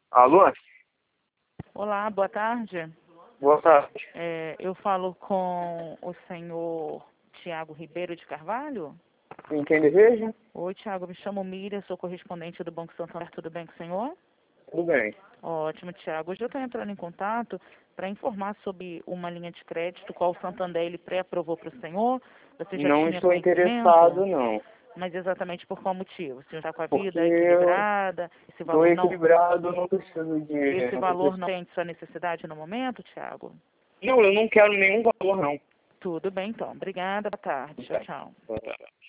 Alô? Olá, boa tarde. Boa tarde. Eu falo com o senhor Tiago Ribeiro de Carvalho? Em quem deseja? Oi, Tiago, me chamo Miriam, sou correspondente do Banco Santander. Tudo bem com o senhor? Tudo bem. Ótimo, Tiago. Hoje eu estou entrando em contato para informar sobre uma linha de crédito, qual o Santander ele pré-aprovou para o senhor. Você já Não tinha estou conhecimento? interessado, não. Mas exatamente por qual motivo? O senhor está com a Porque vida eu equilibrada? Esse estou valor não, equilibrado, não preciso de... esse Não, valor não tem sua necessidade no momento, Tiago? não, eu não quero nenhum valor, não. Tudo bem, então. Obrigada. Boa tarde. Tchau, Tá. tchau. Boa tarde.